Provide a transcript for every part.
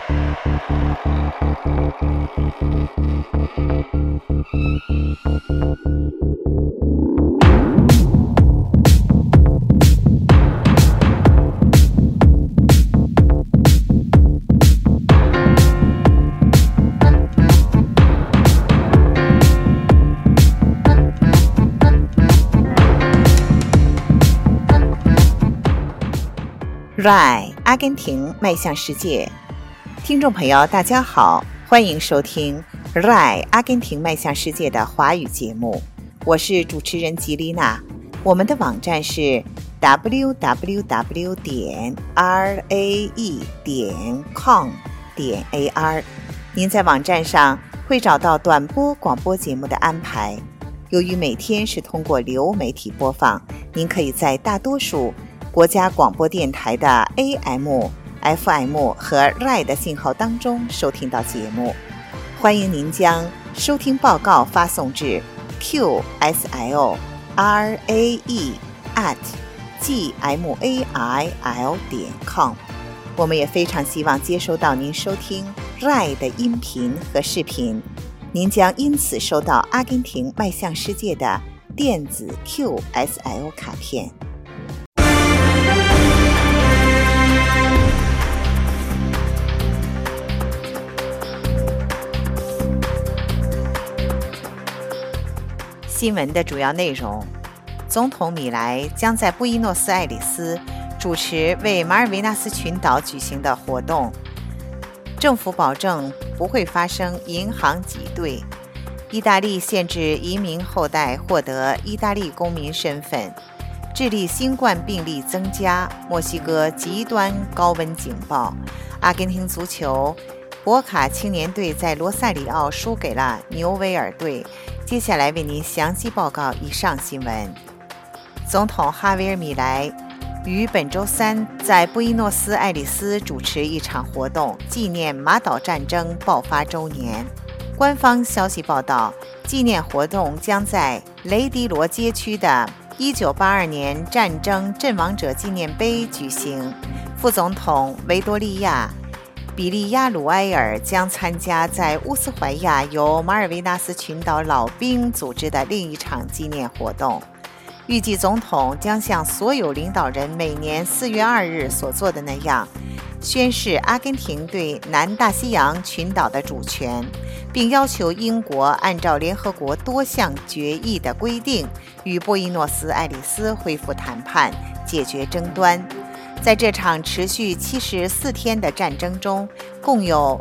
RAI 阿根廷迈向世界，听众朋友大家好，欢迎收听 RAI 阿根廷迈向世界的华语节目，我是主持人吉丽娜。我们的网站是 www.rae.com.ar， 您在网站上会找到短波广播节目的安排。由于每天是通过流媒体播放，您可以在大多数国家广播电台的 AM、FM 和 RAI 的信号当中收听到节目。欢迎您将收听报告发送至 qsil@gmail.com。 我们也非常希望接收到您收听 RAI 的音频和视频，您将因此收到阿根廷迈向世界的电子 QSL 卡片。新闻的主要内容：总统米莱将在布宜诺斯艾利斯主持为马尔维纳斯群岛举行的活动。政府保证不会发生银行挤兑。意大利限制移民后代获得意大利公民身份。智利新冠病例增加。墨西哥极端高温警报。阿根廷足球博卡青年队在罗萨里奥输给了牛维尔队。接下来为您详细报告以上新闻。总统哈维尔·米莱于本周三在布宜诺斯艾利斯主持一场活动，纪念马岛战争爆发周年。官方消息报道，纪念活动将在雷迪罗街区的1982年战争阵亡者纪念碑举行。副总统维多利亚比利亚鲁埃尔将参加在乌斯怀亚由马尔维纳斯群岛老兵组织的另一场纪念活动。预计总统将像所有领导人每年4月2日所做的那样，宣示阿根廷对南大西洋群岛的主权，并要求英国按照联合国多项决议的规定，与布宜诺斯艾利斯恢复谈判，解决争端。在这场持续74天的战争中，共有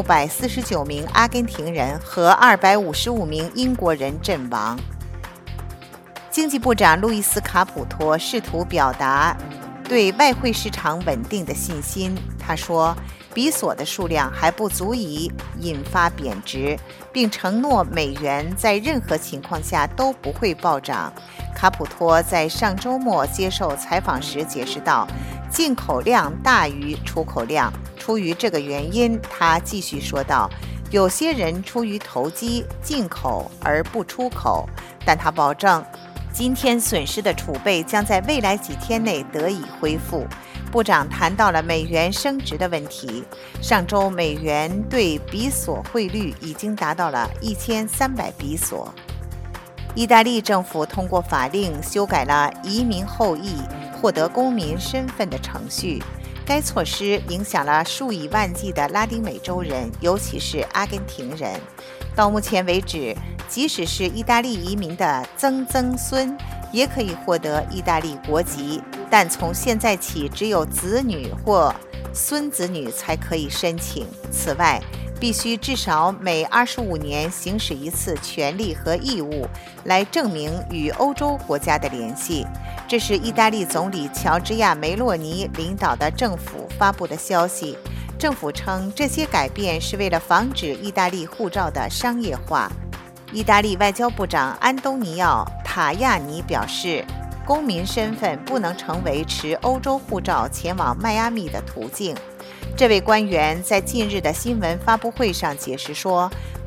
649名阿根廷人和255名英国人阵亡。经济部长路易斯·卡普托试图表达对外汇市场稳定的信心。他说，比索的数量还不足以引发贬值，并承诺美元在任何情况下都不会暴涨。卡普托在上周末接受采访时解释道，进口量大于出口量。出于这个原因，他继续说道，有些人出于投机进口而不出口，但他保证今天损失的储备将在未来几天内得以恢复。部长谈到了美元升值的问题。上周美元对比索汇率已经达到了1300比索。意大利政府通过法令修改了移民后裔获得公民身份的程序。该措施影响了数以万计的拉丁美洲人，尤其是阿根廷人。到目前为止，即使是意大利移民的曾曾孙也可以获得意大利国籍，但从现在起只有子女或孙子女才可以申请。此外，必须至少每25年行使一次权利和义务，来证明与欧洲国家的联系。这是意大利总理乔治亚·梅洛尼领导的政府发布的消息。政府称，这些改变是为了防止意大利护照的商业化。意大利外交部长安东尼奥·塔亚尼表示，公民身份不能成为持欧洲护照前往迈阿密的途径。这位官员在近日的新闻发布会上解释说，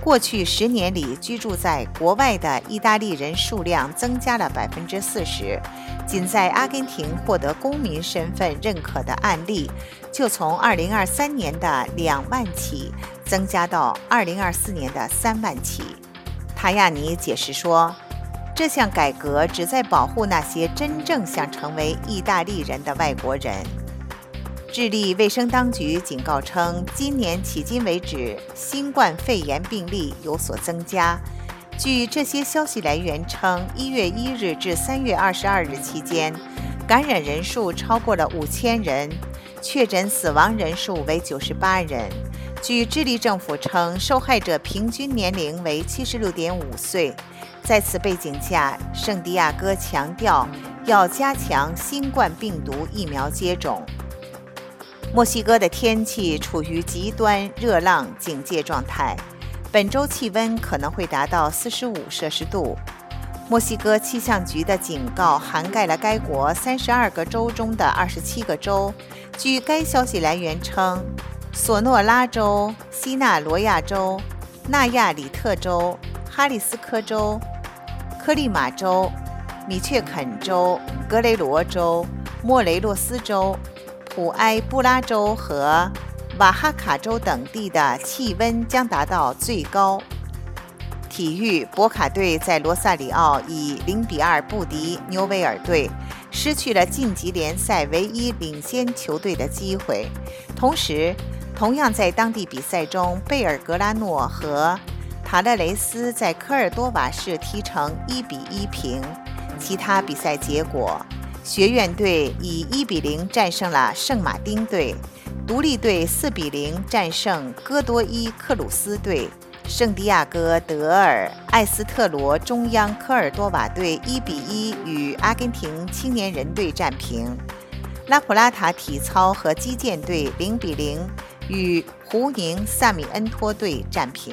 过去10年里，居住在国外的意大利人数量增加了40%，仅在阿根廷获得公民身份认可的案例，就从2023年的2万起增加到2024年的3万起。塔亚尼解释说，这项改革旨在保护那些真正想成为意大利人的外国人。智利卫生当局警告称，今年迄今为止，新冠肺炎病例有所增加。据这些消息来源称，1月1日至3月22日期间，感染人数超过了5000人，确诊死亡人数为98人。据智利政府称，受害者平均年龄为76.5岁。在此背景下，圣地亚哥强调要加强新冠病毒疫苗接种。墨西哥的天气处于极端热浪警戒状态，本周气温可能会达到45摄氏度。墨西哥气象局的警告涵盖了该国32个州中的27个州。据该消息来源称，索诺拉州、西纳罗亚州、纳亚里特州、哈里斯科州、科利马州、米却肯州、格雷罗州、莫雷洛斯州、普埃布拉州和瓦哈卡州等地的气温将达到最高。体育，博卡队在罗萨里奥以0-2不敌纽维尔队，失去了晋级联赛唯一领先球队的机会。同时，同样在当地比赛中，贝尔格拉诺和塔勒雷斯在科尔多瓦市踢成1-1平。其他比赛结果，学院队以1-0战胜了圣马丁队，独立队4-0战胜戈多伊克鲁斯队，圣地亚哥德尔艾斯特罗中央科尔多瓦队1-1与阿根廷青年人队战平，拉普拉塔体操和击剑队0-0与胡宁萨米恩托队战平。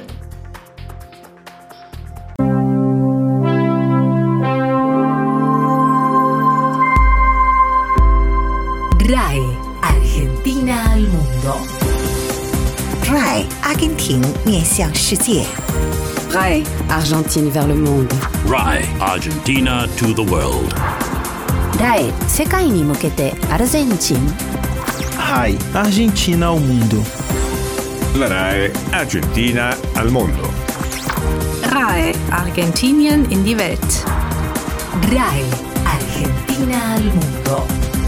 RAI Argentina al mundo. RAI 阿根廷面向世界。 RAI Argentine vers le monde. RAI Argentina to the world. RAI 世界に向けてアルゼンチン。 RAI Argentina ao mundo. La RAI Argentina al mondo. RAI Argentinien in die Welt. RAI Argentina al mundo.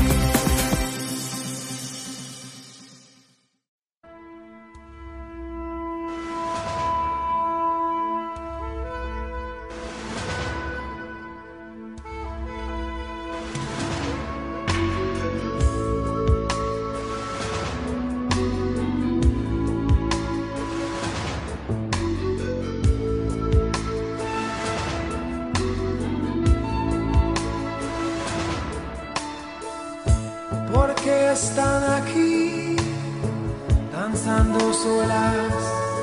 Porque están aquí danzando solas,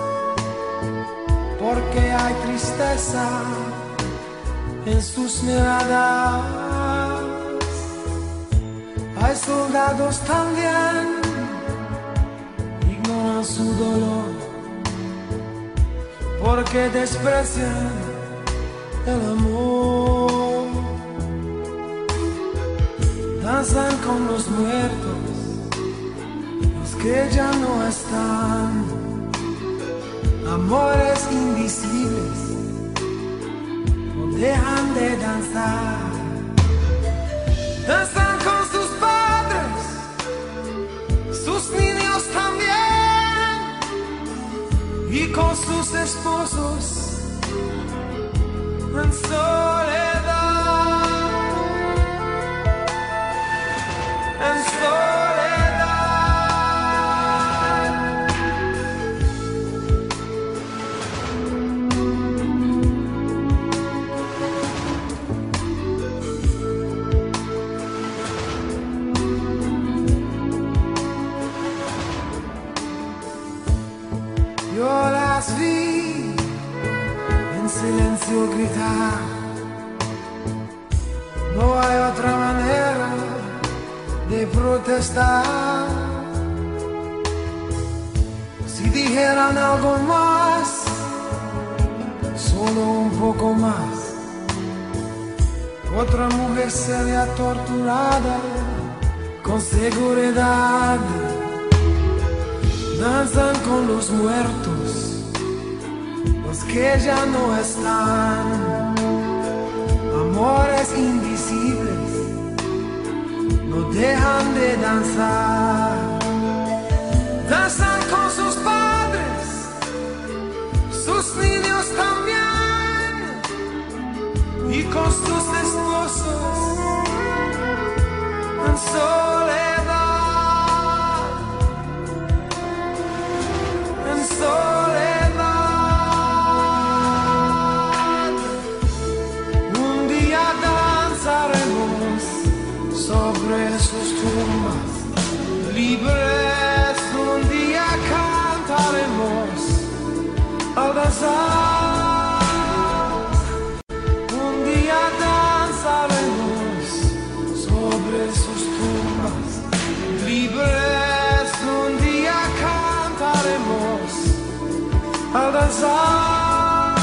porque hay tristeza en sus miradas, hay soldados también, ignoran su dolor, porque desprecian el amor. Danzan con los muertos, los que ya no están, amores invisibles no dejan de danzar. Danzan con sus padres, sus niños también, y con sus esposos en soledad. En soledad. Yo las vi en silencio gritar, no hay otra manera de protestar. Si dijeran algo más, solo un poco más. Otra mujer sería torturada con seguridad. Danzan con los muertos, los que ya no están. Amores invisibles no dejan de danzar. Danzan con sus padres, sus niños también, y con sus esposos en soledad, en soledad. Un día danzaremos sobre sus tumbas, libres. Un día cantaremos al danzar. Un día danzaremos sobre sus tumbas, libres. Un día cantaremos al danzar.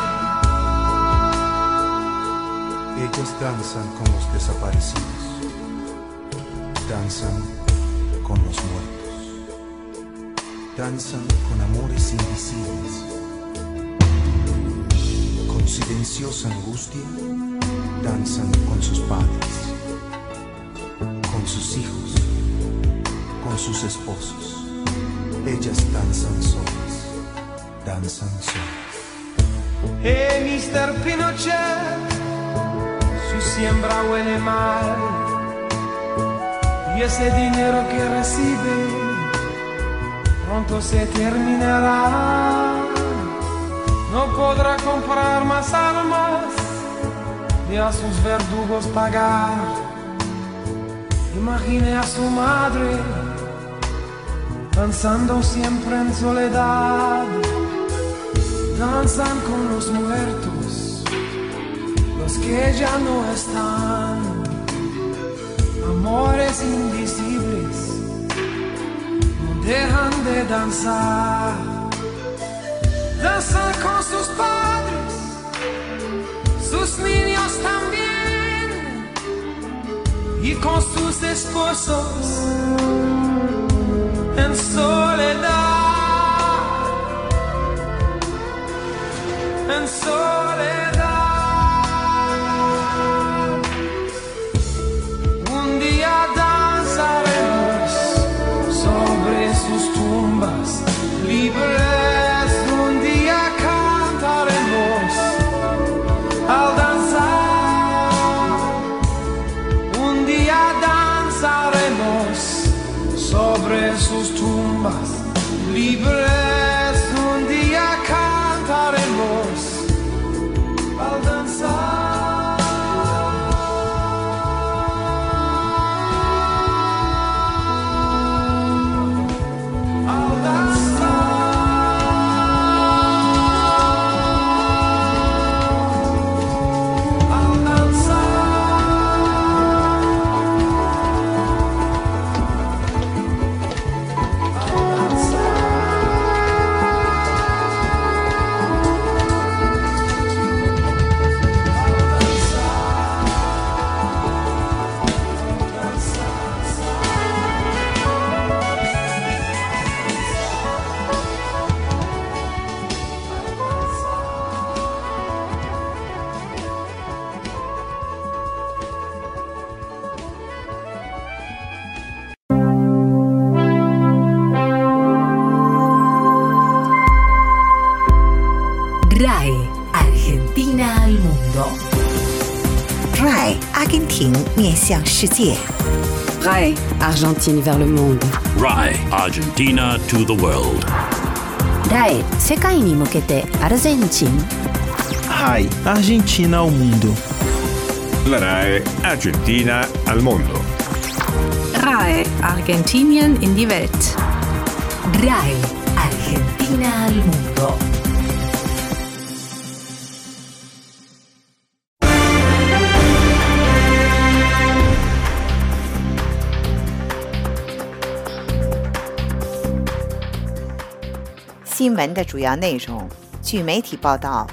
Ellos danzan con los desaparecidos, danzan con los muertos, danzan con amores invisibles, con silenciosa angustia, danzan con sus padres, con sus hijos, con sus esposos. Ellas danzan solas, danzan solas. Mr. Pinochet, su siembra huele mal, y ese dinero que recibe pronto se terminará. No podrá comprar más armas ni a sus verdugos pagar. Imagine a su madre danzando siempre en soledad. Danzan con los muertos, los que ya no están. Amores invisibles no dejan de danzar. Danzan con sus padres, sus niños también, y con sus esposos en soledad, en soledad. Un día danzaremos sobre sus tumbas, libres. Un día cantaremos al danzar. Un día danzaremos sobre sus tumbas, libres. Un día cantaremos al danzar. RAE Argentina al mundo. RAI 阿根廷面向世界。 RAE Argentine vers le monde. RAI Argentina to the world. RAE 世界に向けてアルゼンチン。 RAI Argentina ao mundo. La RAE Argentina al mondo. RAE Argentinien in die Welt. RAE Argentina al mundo. 新闻的主要内容，据媒体报道，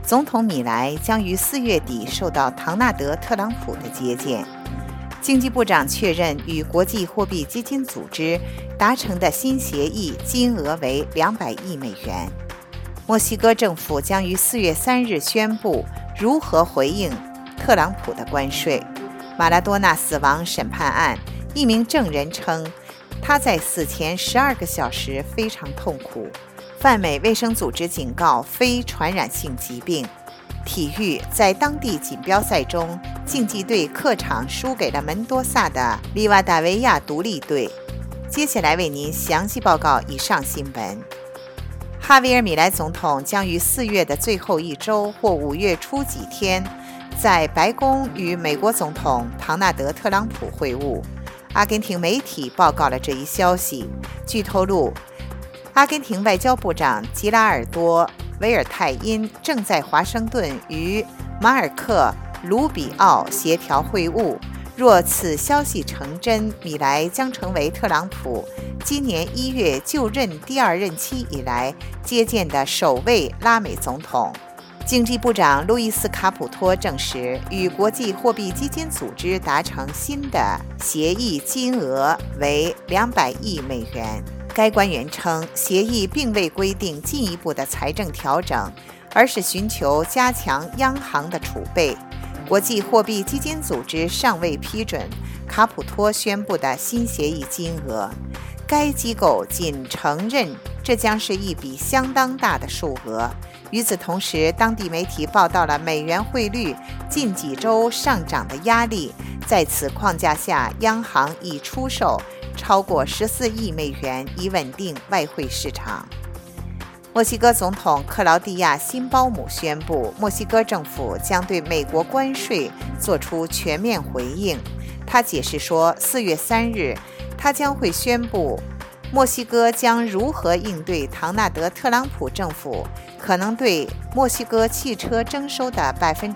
总统米莱将于4月底受到唐纳德·特朗普的接见。经济部长确认与国际货币基金组织达成的新协议金额为200亿美元。墨西哥政府将于4月3日宣布如何回应特朗普的关税。马拉多纳死亡审判案，一名证人称，他在死前12个小时非常痛苦。泛美卫生组织警告非传染性疾病。体育，在当地锦标赛中，竞技队客场输给了门多萨的利瓦达维亚独立队。接下来为您详细报告以上新闻。哈维尔·米莱总统将于4月的最后一周或5月初几天，在白宫与美国总统唐纳德·特朗普会晤。阿根廷媒体报告了这一消息。据透露，阿根廷外交部长吉拉尔多·维尔泰因正在华盛顿与马尔克·卢比奥协调会晤。若此消息成真，米莱将成为特朗普今年1月就任第2任期以来接见的首位拉美总统。经济部长路易斯·卡普托证实，与国际货币基金组织达成新的协议，金额为200亿美元。该官员称，协议并未规定进一步的财政调整，而是寻求加强央行的储备。国际货币基金组织尚未批准卡普托宣布的新协议金额。该机构仅承认这将是一笔相当大的数额。与此同时，当地媒体报道了美元汇率近几周上涨的压力。在此框架下，央行已出售超过14亿美元以稳定外汇市场。墨西哥总统克劳蒂亚·辛鲍姆宣布，墨西哥政府将对美国关税做出全面回应。他解释说，4月3日，他将会宣布墨西哥将如何应对唐纳德·特朗普政府可能对墨西哥汽车征收的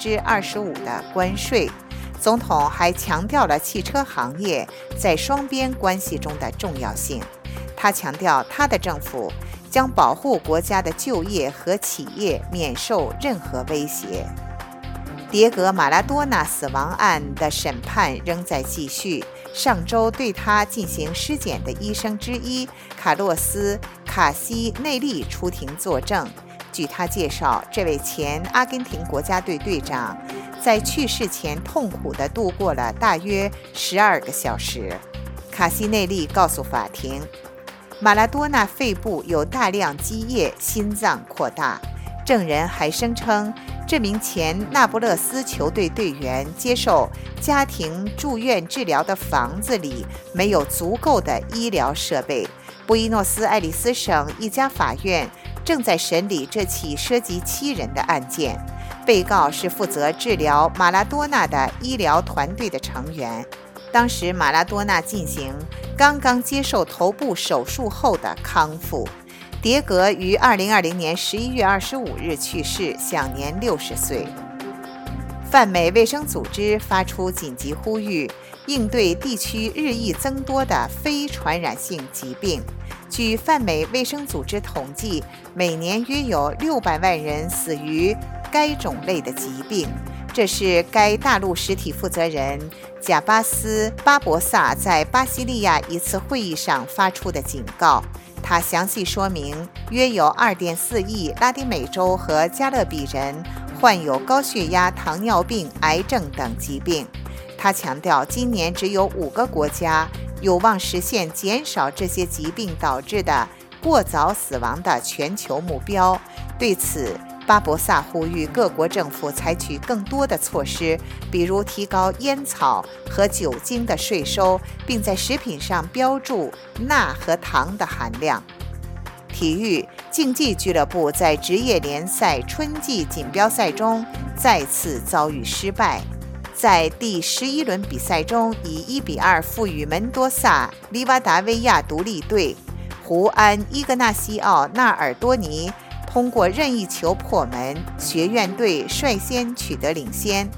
25%的关税。总统还强调了汽车行业在双边关系中的重要性。他强调，他的政府将保护国家的就业和企业免受任何威胁。迭戈·马拉多纳死亡案的审判仍在继续。上周对他进行尸检的医生之一卡洛斯·卡西内利出庭作证。据他介绍，这位前阿根廷国家队队长在去世前痛苦地度过了大约12个小时。卡西内利告诉法庭，马拉多纳肺部有大量积液，心脏扩大。证人还声称，这名前那不勒斯球队队员接受家庭住院治疗的房子里没有足够的医疗设备。布宜诺斯艾利斯省一家法院正在审理这起涉及7人的案件。被告是负责治疗马拉多纳的医疗团队的成员。当时马拉多纳刚刚接受头部手术后的康复。迭戈于2020年11月25日去世，享年60岁。泛美卫生组织发出紧急呼吁，应对地区日益增多的非传染性疾病。据泛美卫生组织统计，每年约有600万人死于该种类的疾病。这是该大陆实体负责人贾巴斯·巴博萨在巴西利亚一次会议上发出的警告。他详细说明，约有2.4亿拉丁美洲和加勒比人患有高血压、糖尿病、癌症等疾病。他强调，今年只有5个国家有望实现减少这些疾病导致的过早死亡的全球目标。对此，巴博萨呼吁各国政府采取更多的措施，比如提高烟草和酒精的税收，并在食品上标注钠和糖的含量。体育，竞技俱乐部在职业联赛春季锦标赛中再次遭遇失败。在第11轮比赛中，以1-2负于门多萨利瓦达维亚独立队。胡安·伊格纳西奥·纳尔多尼通过任意球破门，学院队率先取得领先。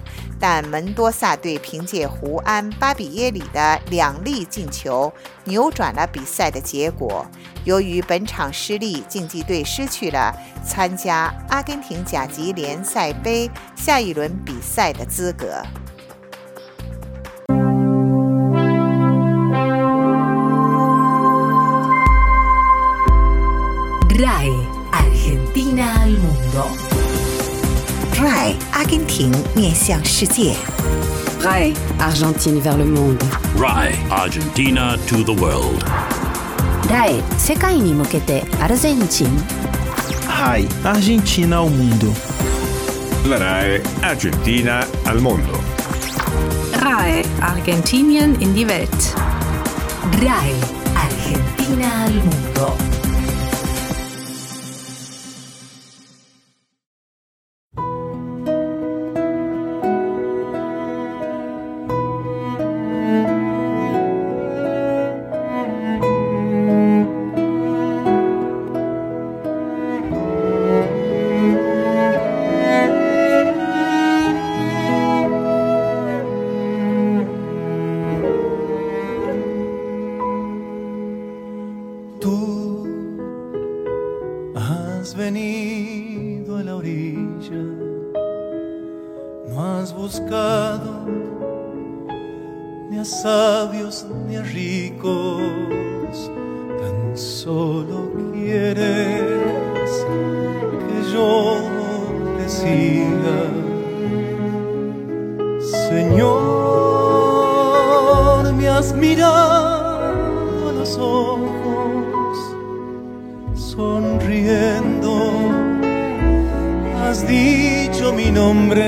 但门多萨队凭借胡安·巴比耶里的2粒进球扭转了比赛的结果。由于本场失利，竞技队失去了参加阿根廷甲级联赛杯下一轮比赛的资格。 RAI Argentina al mundo. RAI 阿根廷面向世界。 RAI Argentine vers le monde. RAI Argentina to the world. RAI 世界に向けてアルゼンチン。 RAI Argentina ao mundo. La RAI Argentina al mondo. RAI Argentinien in die Welt. RAI Argentina al mundo. Has venido a la orilla, no has buscado ni a sabios ni a ricos, tan solo quieres que yo te siga. Señor, me has mirado a los ojos, sonriendo, has dicho mi nombre.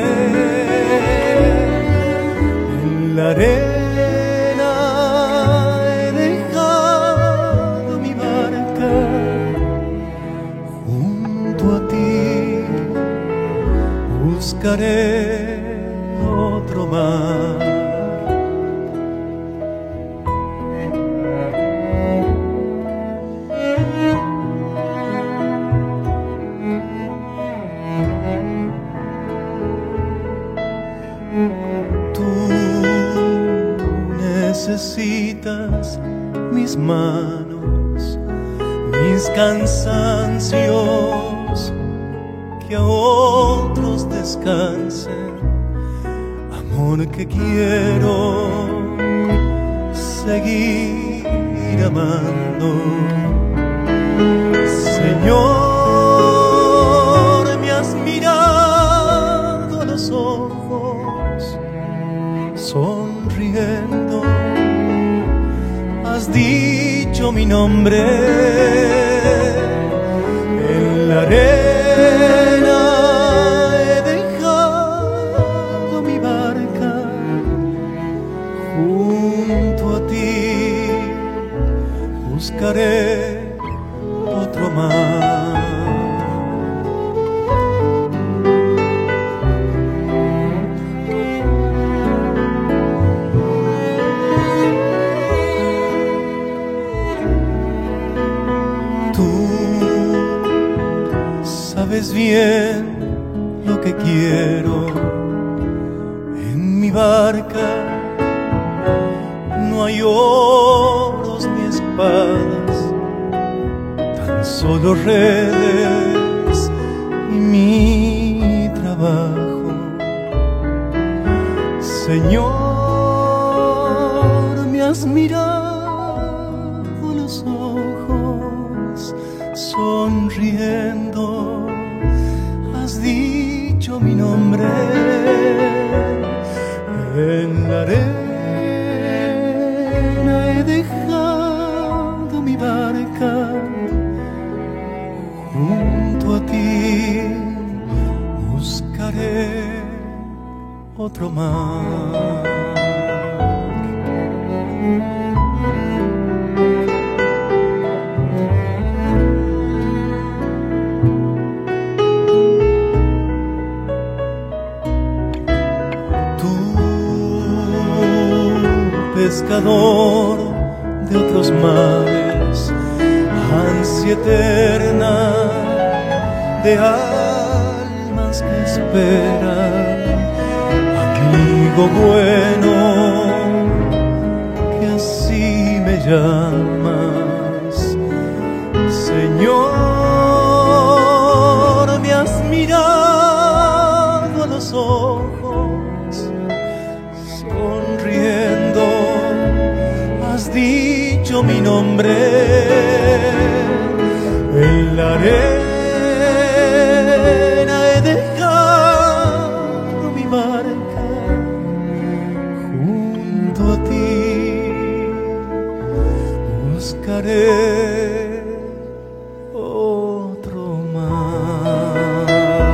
En la arena he dejado mi barca, junto a ti buscaré otro mar. Necesitas mis manos, mis cansancios, que a otros descansen. Amor que quiero seguir amando. Señor, me has mirado a los ojos, sonriendo, has dicho mi nombre. En la arena he dejado mi barca, junto a ti buscaré otro mar. Sabes bien lo que quiero. En mi barca no hay oros ni espadas, tan solo redes y mi trabajo. Señor, me has mirado a los ojos, sonriendo, has dicho mi nombre. En la arena he dejado mi barca, junto a ti buscaré otro mar. Pescador de otros mares, ansia eterna de almas que esperan a mí. algo bueno que así me llamas, Señor. Me has mirado a los ojos, sonriendo, has dicho mi nombre. En la arena he dejado mi barca, junto a ti buscaré otro mar.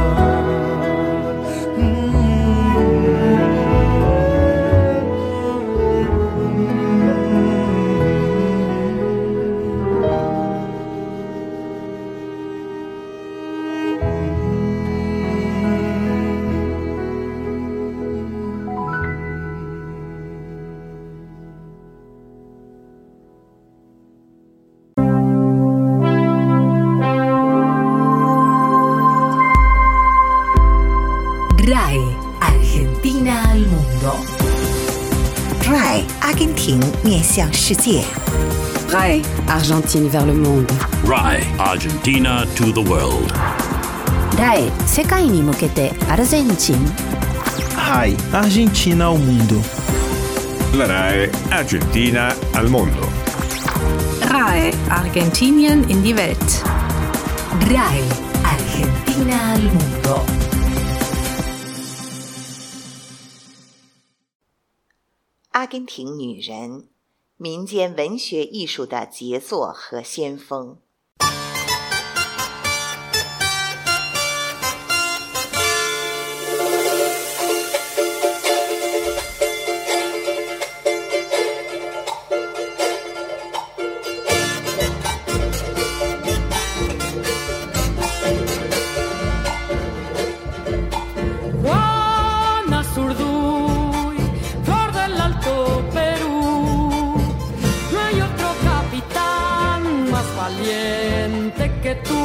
RAE Argentina al mundo. RAI 阿根廷面向世界。 RAE Argentine vers le monde. RAI Argentina to the world. RAE 世界に向けてアルゼンチン。 RAI Argentina ao mundo. La RAE Argentina al mondo. RAE Argentinien in die Welt. RAE Argentina al mundo. 阿根廷女人，民间文学艺术的杰作和先锋。 Que tú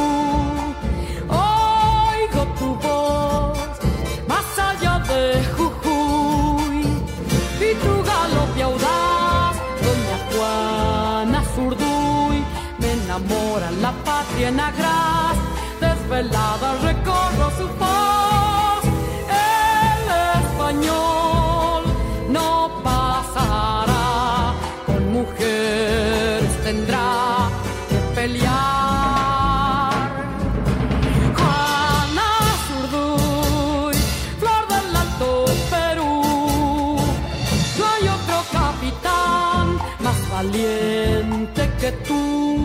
oigo tu voz más allá de Jujuy y tu galope audaz, doña Juana Zurduy, me enamora la patria en agraz, desvelada recorro su voz, el español no pasará, con mujeres tendrá que pelear. Valiente que tú.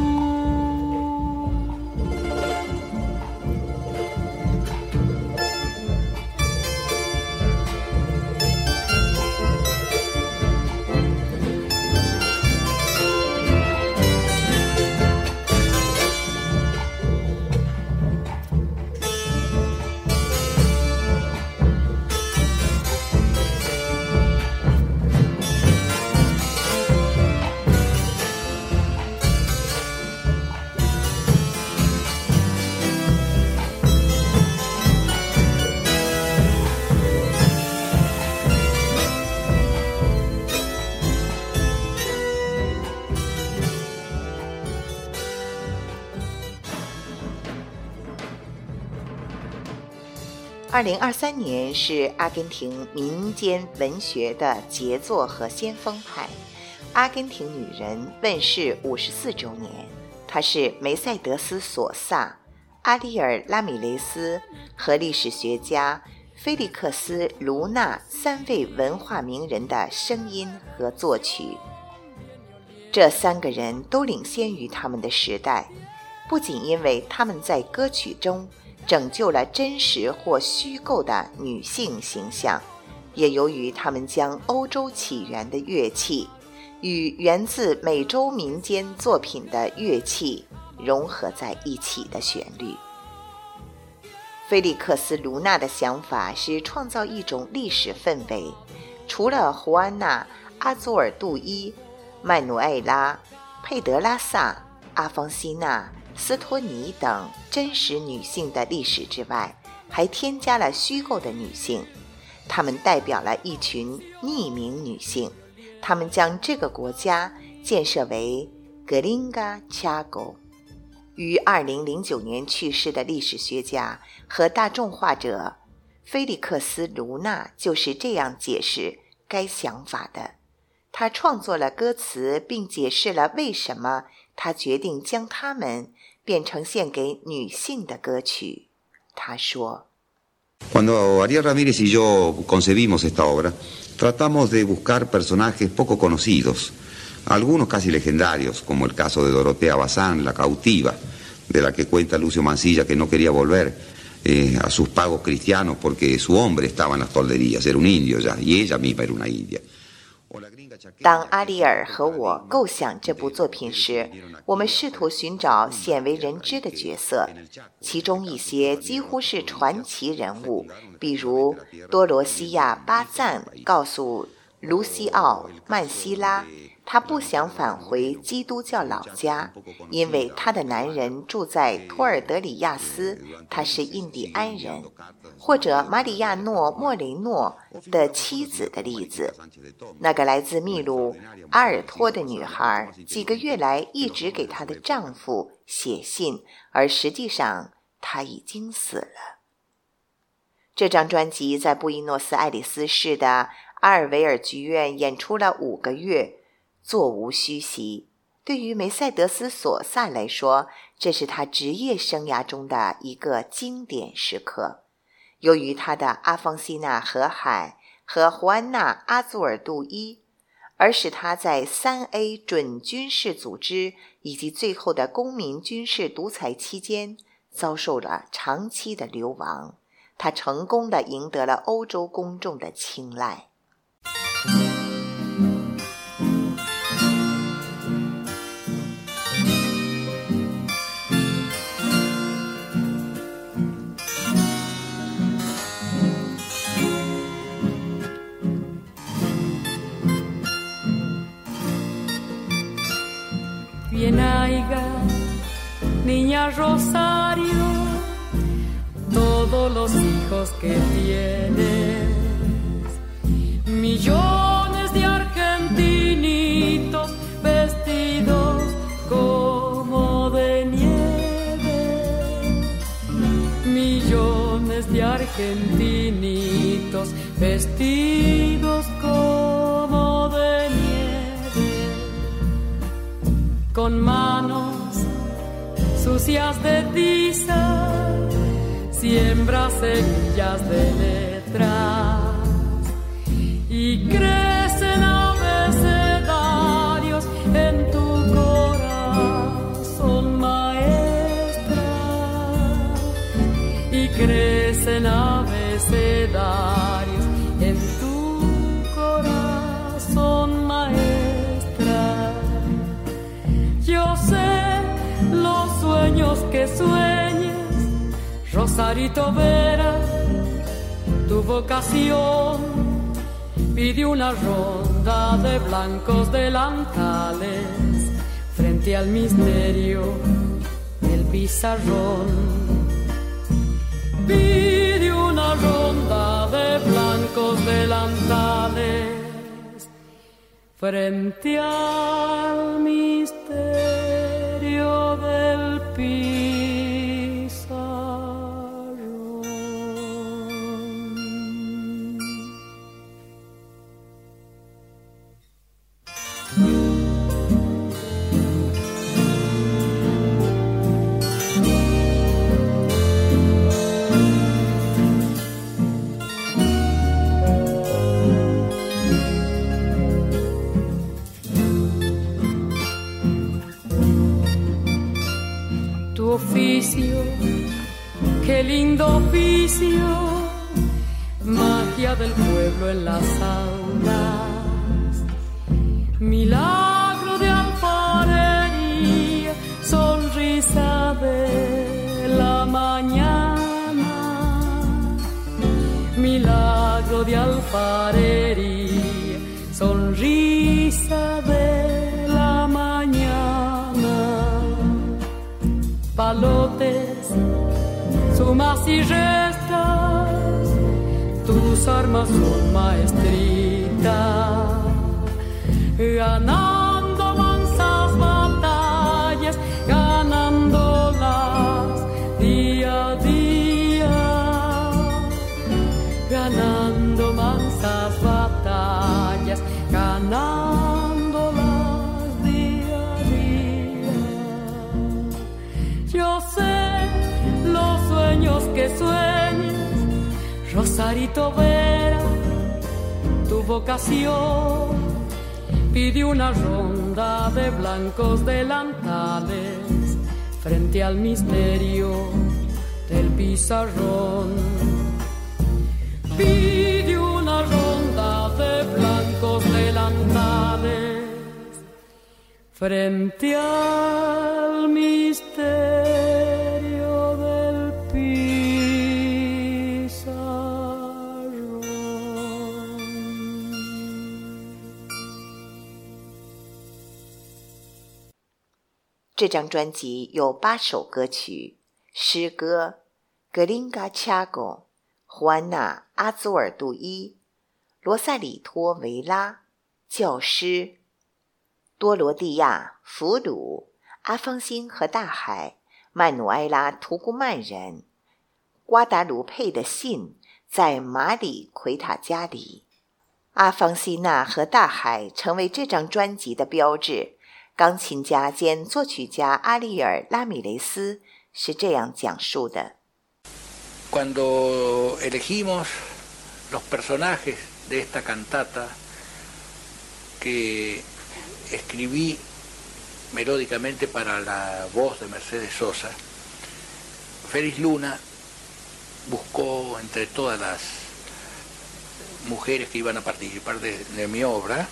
2023年是阿根廷民间文学的杰作和先锋派，阿根廷女人问世54周年。她是梅赛德斯·索萨、阿里尔·拉米雷斯和历史学家菲利克斯·卢纳3位文化名人的声音和作曲。这3个人都领先于他们的时代，不仅因为他们在歌曲中拯救了真实或虚构的女性形象，也由于他们将欧洲起源的乐器与源自美洲民间作品的乐器融合在一起的旋律。菲利克斯·卢纳的想法是创造一种历史氛围，除了胡安娜、阿祖尔杜伊、曼努埃拉、佩德拉萨、阿方西娜、斯托尼等真实女性的历史之外，还添加了虚构的女性。 她们代表了一群匿名女性，她们将这个国家建设为格林嘎恰狗。于2009年去世的历史学家和大众化者菲利克斯·卢纳就是这样解释该想法的。他创作了歌词，并解释了为什么他决定将它们变成献给女性的歌曲。他说 ：Cuando Ariel Ramírez y yo concebimos esta obra, tratamos de buscar personajes poco conocidos, algunos casi legendarios, como el caso de Dorotea Bazán, la cautiva, de la que cuenta Lucio Mansilla que no quería volver a sus pagos cristianos porque su hombre estaba en las tolderías, era un indio ya, y ella misma era una india. 当阿里尔和我构想这部作品时，我们试图寻找鲜为人知的角色，其中一些几乎是传奇人物，比如多罗西亚·巴赞告诉卢西奥·曼西拉，他不想返回基督教老家，因为他的男人住在托尔德里亚斯，他是印第安人。或者马里亚诺·莫雷诺的妻子的例子，那个来自秘鲁阿尔托的女孩，几个月来一直给她的丈夫写信，而实际上她已经死了。这张专辑在布宜诺斯艾利斯市的阿尔维尔剧院演出了5个月，座无虚席。对于梅赛德斯·索萨来说，这是他职业生涯中的一个经典时刻。由于他的阿方西纳河海和胡安娜阿祖尔杜伊，而使他在3A 准军事组织以及最后的公民军事独裁期间遭受了长期的流亡。他成功地赢得了欧洲公众的青睐。 Bien haiga, niña Rosario, todos los hijos que tienes, millones de argentinitos vestidos como de nieve, millones de argentinitos vestidos como de nieve. Con manos sucias de tiza, siembra semillas de letras y crecen abecedarios en tu corazón, maestra, y crecen abecedarios en tu corazón, maestra. Yo sé los sueños que sueñes, Rosarito Vera, tu vocación pide una ronda de blancos delantales frente al misterio del pizarrón. Pide una ronda de blancos delantales frente al misterio del pizarrón. Oficio, qué lindo oficio, magia del pueblo en las aulas, milagro de alfarería, sonrisa de la mañana, milagro de alfarería, sonrisa de la mañana. Palotes, sumas y restas, tus armas son maestritas, ganando mansas batallas, ganándolas día a día, ganando mansas batallas, ganándolas día a día. Yo sé los sueños que sueñes, Rosarito Vera, tu vocación. Pide una ronda de blancos delantales frente al misterio del pizarrón. Pide una ronda de blancos delantales frente al misterio del pizarrón. 这张专辑有8首歌曲，诗歌格林嘎恰狗、胡安娜阿祖尔杜伊、罗萨里托维拉、教师、多罗蒂亚、俘虏、阿方辛和大海、曼努埃拉图古曼人、瓜达卢佩的信，在马里奎塔家里。阿方西娜和大海成为这张专辑的标志。钢琴家兼作曲家阿利尔·拉米雷斯是这样讲述的。 Cuando elegimos los personajes de esta cantata que escribí melódicamente para la voz de Mercedes Sosa, Félix Luna buscó entre todas las mujeres que iban a participar de mi obra,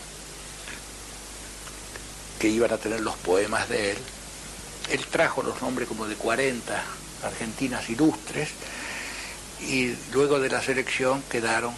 que iban a tener los poemas de él, él trajo los nombres como de 40 argentinas ilustres, y luego de la selección quedaron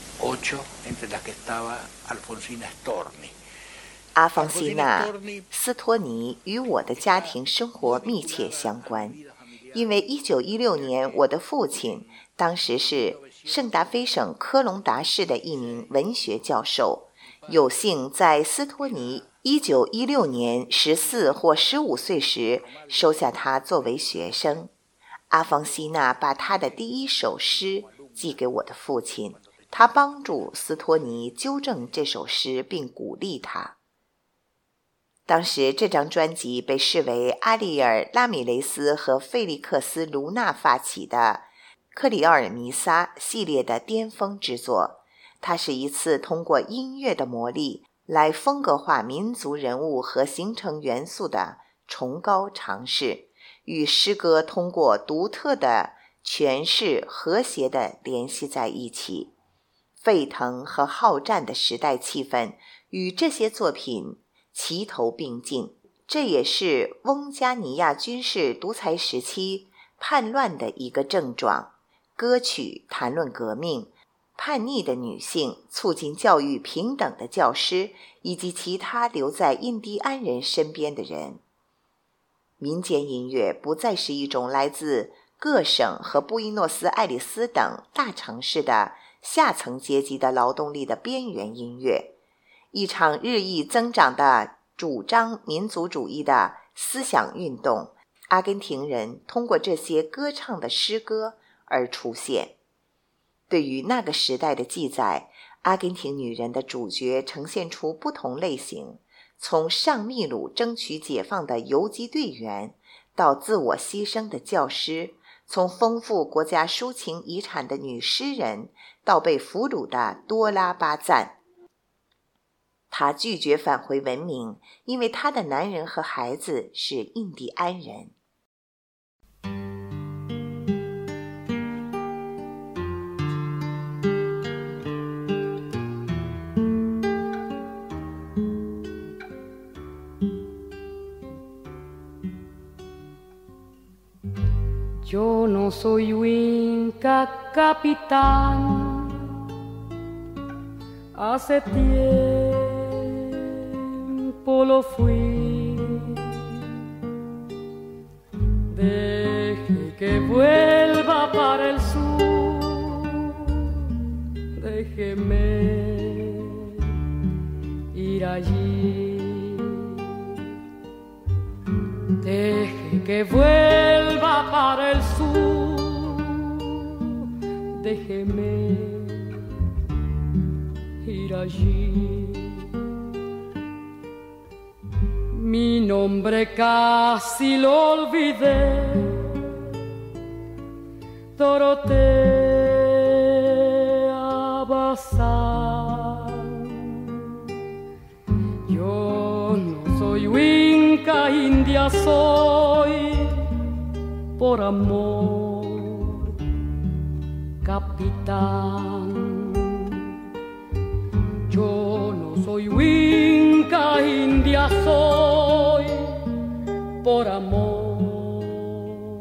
8, entre las que estaba Alfonsina Storni。 阿方西娜·斯托尼与我的家庭生活密切相关，因为1916年我的父亲当时是圣达菲省科隆达市的一名文学教授，有幸在斯托尼1916年14或15岁时收下他作为学生。阿方西娜把他的第一首诗寄给我的父亲，他帮助斯托尼纠正这首诗并鼓励他。当时这张专辑被视为阿利尔·拉米雷斯和费利克斯·卢纳发起的克里奥尔弥撒系列的巅峰之作，它是一次通过音乐的魔力来风格化民族人物和形成元素的崇高尝试，与诗歌通过独特的诠释和谐地联系在一起。沸腾和好战的时代气氛与这些作品齐头并进，这也是翁加尼亚军事独裁时期叛乱的一个症状。歌曲谈论革命、叛逆的女性、促进教育平等的教师，以及其他留在印第安人身边的人。民间音乐不再是一种来自各省和布宜诺斯艾利斯等大城市的下层阶级的劳动力的边缘音乐。一场日益增长的主张民族主义的思想运动，阿根廷人通过这些歌唱的诗歌而出现。对于那个时代的记载，阿根廷女人的主角呈现出不同类型，从上秘鲁争取解放的游击队员，到自我牺牲的教师，从丰富国家抒情遗产的女诗人，到被俘虏的多拉巴赞。她拒绝返回文明，因为她的男人和孩子是印第安人。 Yo no soy Inca capitán, hace tiempo lo fui. Deje que vuelva para el sur déjeme ir allí, deje que vuelva para el sur, déjeme ir allí. Mi nombre casi lo olvidé, Dorotea Bazán. Yo no soy Winca, india soy, por amor, capitán. Yo no soy Winca, india soy, por amor,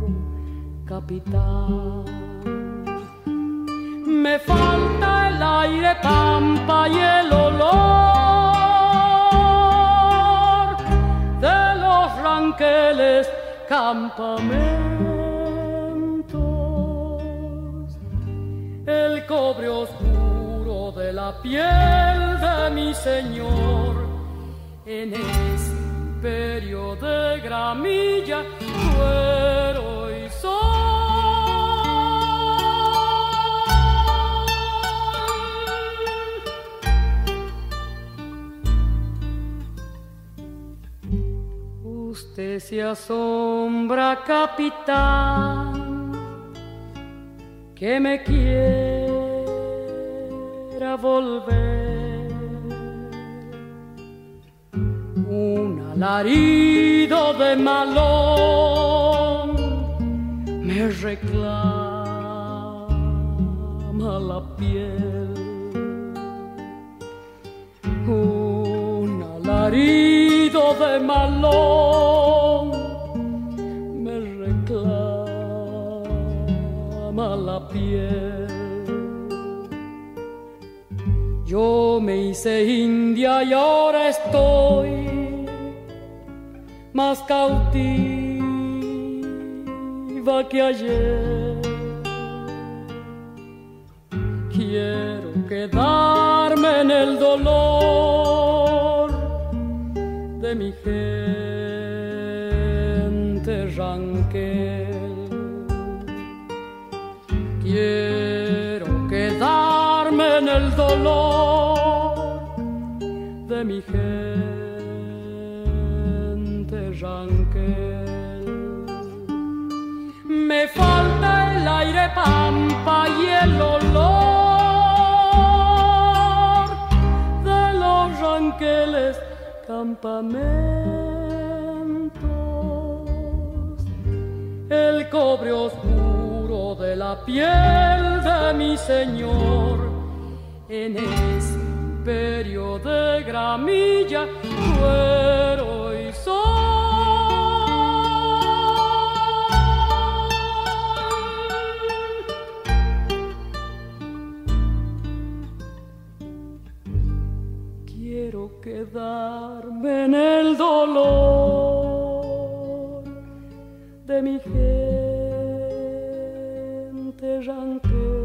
capitán. Me falta el aire pampa y el olor de los ranqueles campamentos, el cobre oscuro de la piel de mi señor en ese imperio de gramilla, cuero y sol. Usted se asombra, capitán, que me quiera volver. Un alarido de malón me reclama la piel. Un alarido de malón me reclama la piel. Yo me hice india y ahora estoy más cautiva que ayer. Quiero quedarme en el dolor de mi gente ranquel. Quiero quedarme en el dolor de mi gente ranquel. Me falta el aire pampa y el olor de los ranqueles campamentos, el cobre oscuro de la piel de mi señor en ese imperio de gramilla, cuero y sol. Quiero quedarme en el dolor de mi gente ranquel.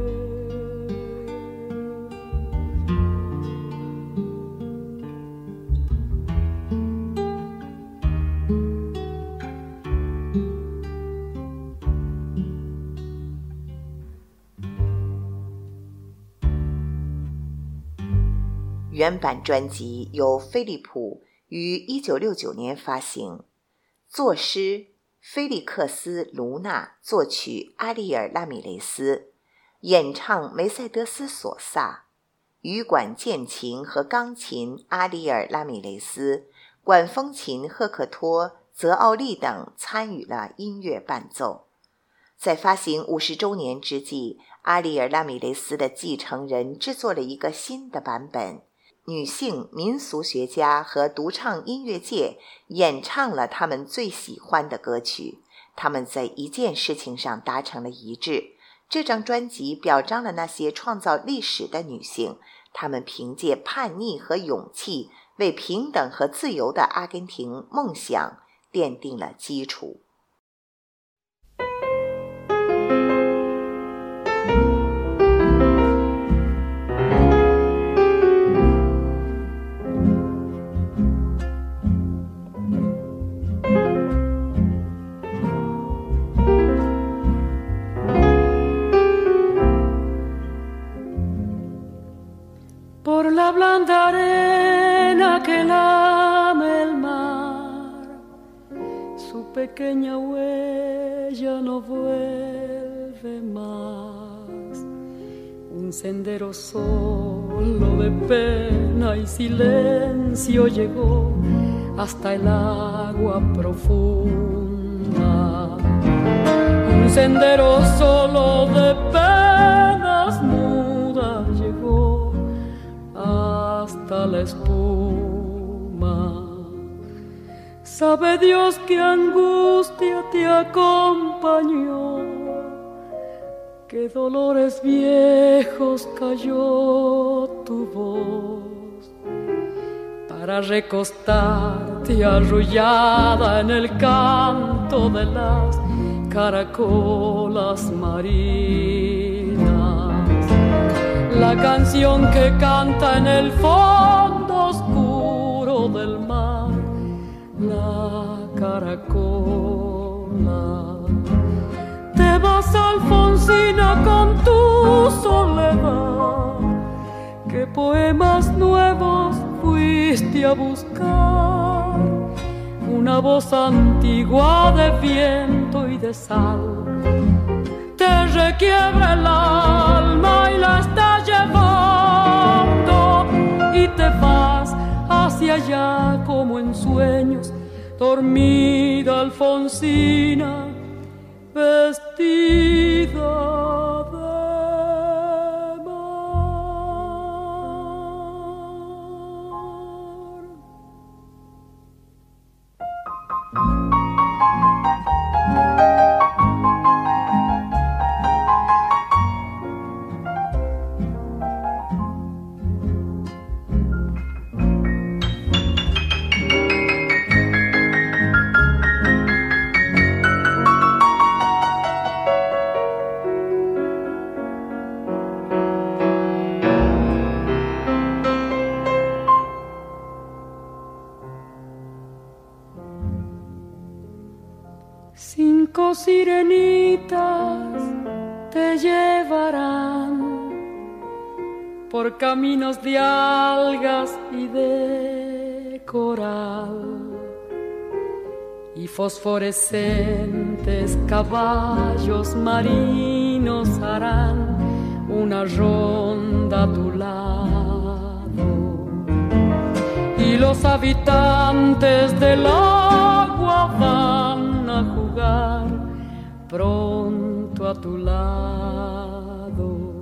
原版专辑由飞利浦于1969年发行，作诗菲利克斯·卢纳，作曲阿利尔·拉米雷斯，演唱梅赛德斯·索萨，羽管键琴和钢琴阿利尔·拉米雷斯，管风琴赫克托·泽奥利等参与了音乐伴奏。在发行50周年之际，阿利尔·拉米雷斯的继承人制作了一个新的版本，女性民俗学家和独唱音乐界演唱了他们最喜欢的歌曲，他们在一件事情上达成了一致。这张专辑表彰了那些创造历史的女性，她们凭借叛逆和勇气，为平等和自由的阿根廷梦想奠定了基础。 blanda arena que lame el mar, su pequeña huella no vuelve más. Un sendero solo de pena y silencio llegó hasta el agua profunda. Un sendero solo de penas mudas llegó hasta la espuma. Sabe Dios qué angustia te acompañó, qué dolores viejos cayó tu voz, para recostarte arrullada en el canto de las caracolas marinas. La canción que canta en el fondo oscuro del mar, la caracola. Te vas, Alfonsina, con tu soledad. ¿Qué poemas nuevos fuiste a buscar? Una voz antigua de viento y de sal te requiebra el alma y la está llevando, y te vas hacia allá como en sueños, dormida Alfonsina, vestida de sirenitas te llevarán por caminos de algas y de coral, y fosforescentes caballos marinos harán una ronda a tu lado, y los habitantes del agua van a jugar pronto a tu lado.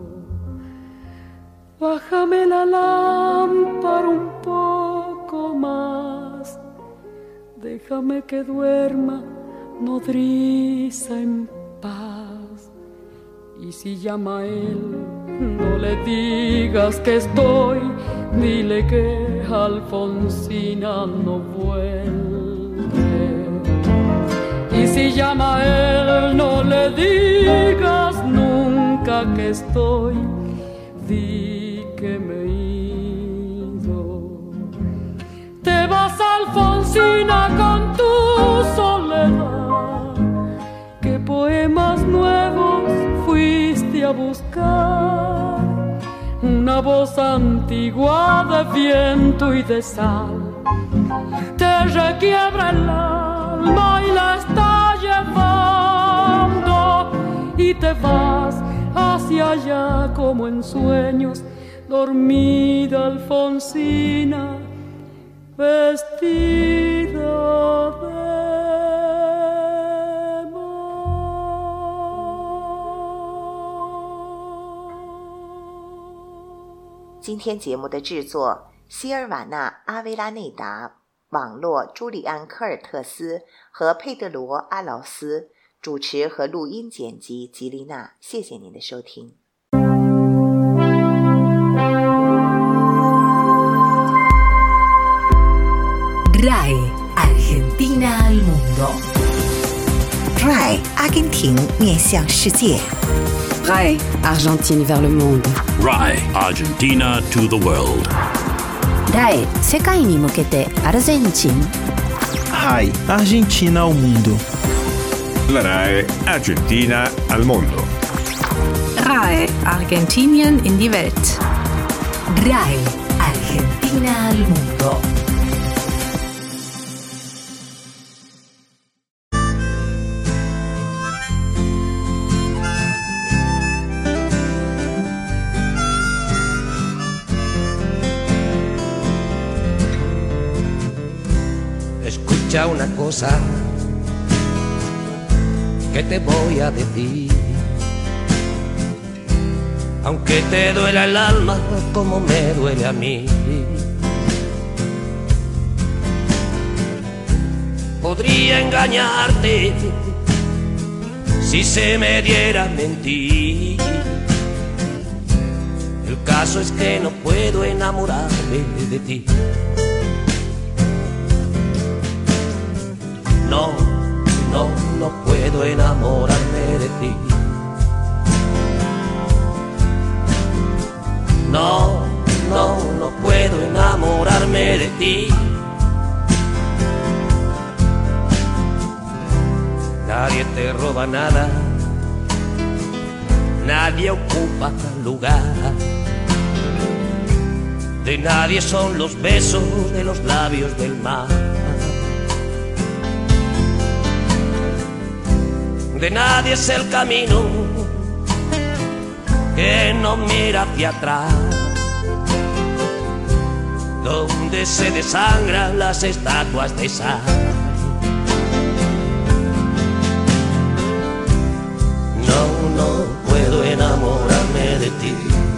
Bájame la lámpara un poco más, déjame que duerma nodriza en paz. Y si llama a él, no le digas que estoy, dile que Alfonsina no vuelve. Y si llama a él, no le digas nunca que estoy, di que me he ido. Te vas, Alfonsina, con tu soledad. ¿Qué poemas nuevos fuiste a buscar? Una voz antigua de viento y de sal te requiebra el alma y la está llevando, y te vas hacia allá como en sueños, dormida Alfonsina, vestida de 今天节目的制作：希尔瓦纳·阿维拉内达，网络：朱利安·科尔特斯和佩德罗·阿劳斯，主持和录音剪辑吉丽娜。谢谢您的收听。 RAI Argentina al mundo. RAI 阿根廷面向世界。 RAI Argentine vers le monde. RAI Argentina to the world. RAI 世界に向けてアルゼンチン。 RAI Argentina ao mundo. La RAI Argentina al mondo. RAI Argentinien in die Welt. RAI Argentina Argentina al mundo. Escucha una cosa que te voy a decir, aunque te duela el alma como me duele a mí. Podría engañarte si se me diera a mentir. El caso es que no puedo enamorarme de ti. No, no, no puedo enamorarme de ti. No, no, no puedo enamorarme de ti. Nadie te roba nada, nadie ocupa lugar. De nadie son los besos de los labios del mar. De nadie es el camino que no mira hacia atrás, donde se desangran las estatuas de sal. No, no puedo enamorarme de ti.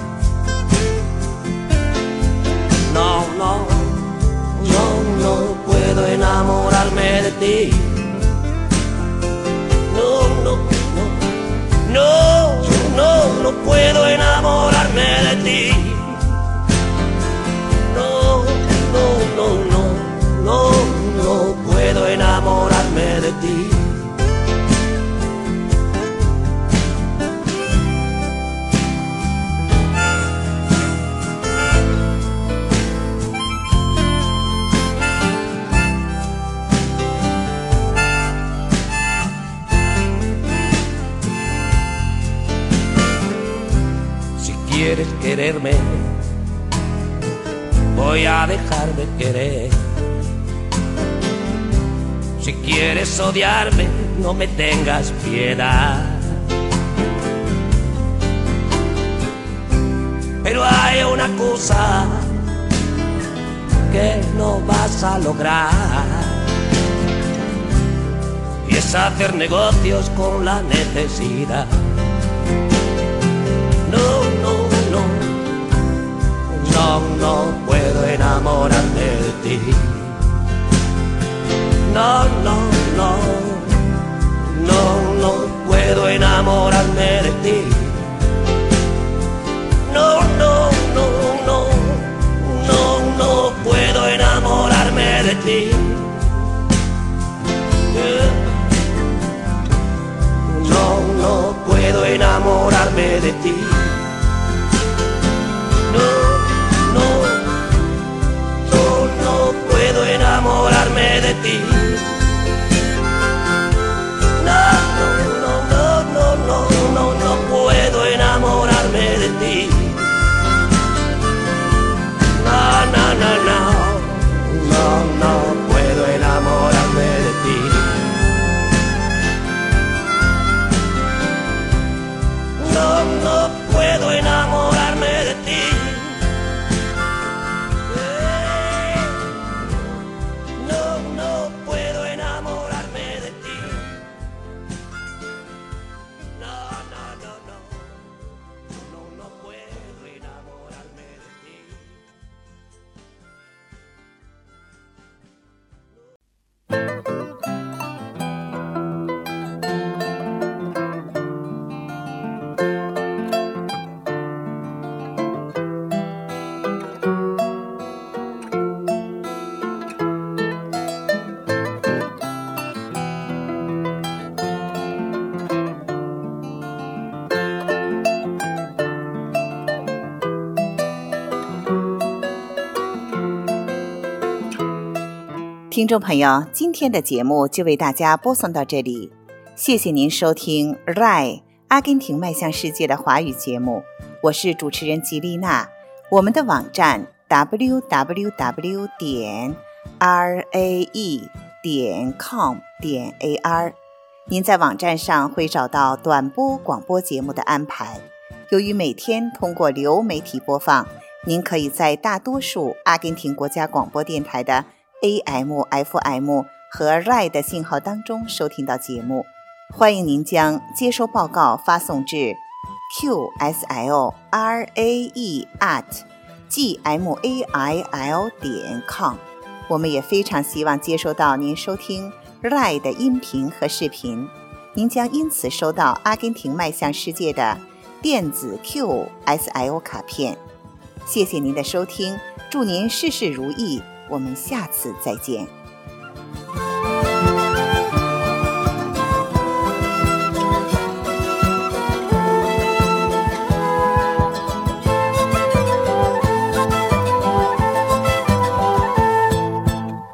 No, no, no, no puedo enamorarme de ti. No, no, no puedo enamorarme de ti. No, no, no, no, no, no puedo enamorarme de ti. Quieres quererme, voy a dejarme querer. Si quieres odiarme, no me tengas piedad. Pero hay una cosa que no vas a lograr, y es hacer negocios con la necesidad. No, no puedo enamorarme de ti. No, no, no, no, no puedo enamorarme de ti. No, no, no, no, no, no puedo enamorarme de ti. No, no puedo enamorarme de ti. Enamorarme de ti. No, no, no, no, no, no, no puedo enamorarme de ti. No, no, no, no, no, no puedo enamorarme de ti. No, no puedo enamorarme de ti. 听众朋友，今天的节目就为大家播送到这里，谢谢您收听 RAI 阿根廷迈向世界的华语节目，我是主持人吉丽娜。我们的网站 www.rae.com.ar。您在网站上会找到短波广播节目的安排。由于每天通过流媒体播放，您可以在大多数阿根廷国家广播电台的 AM、FM 和 RAI 的信号当中收听到节目。欢迎您将接收报告发送至 qslrae@gmail.com。我们也非常希望接收到您收听 RAI 的音频和视频，您将因此收到阿根廷迈向世界的电子 QSL 卡片。谢谢您的收听，祝您事事如意，我们下次再见。